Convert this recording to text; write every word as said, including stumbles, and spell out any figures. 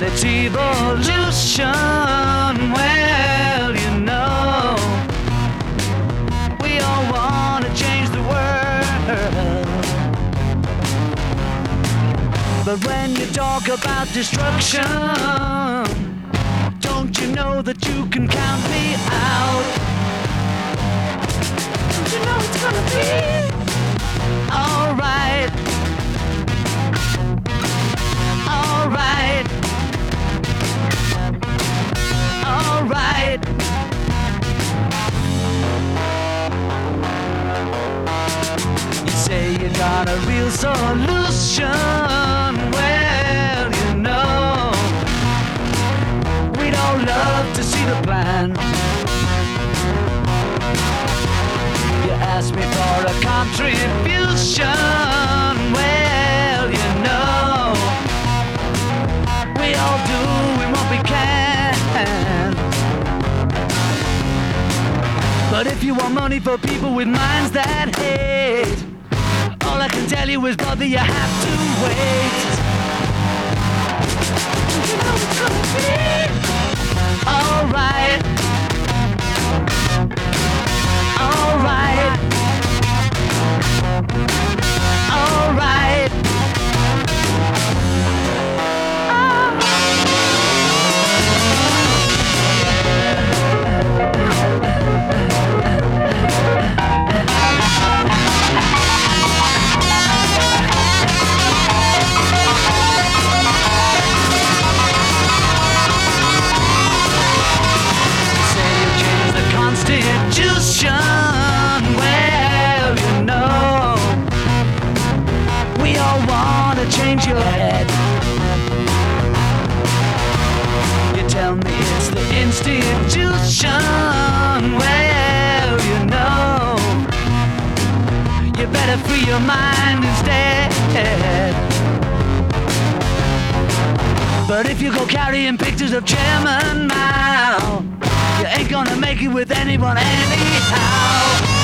that it's evolution. Well, you know, we all want to change the world. But when you talk about destruction, don't you know that you can count me out? Don't you know it's gonna be alright? Alright. Alright. You say you got a real solution. Well, you know, we'd all love to see the plan. You asked me for a contribution. Well, you know, we all doing what we can. But if you want money for people with minds that hate, all I can tell you is, brother, you have to wait. You know it's gonna be alright. Alright. Alright. Constitution, well, you know, we all want to change your head. You tell me it's the institution, well, you know, you better free your mind instead. But if you go carrying pictures of Chairman Mao, you ain't gonna make it with anyone anyhow.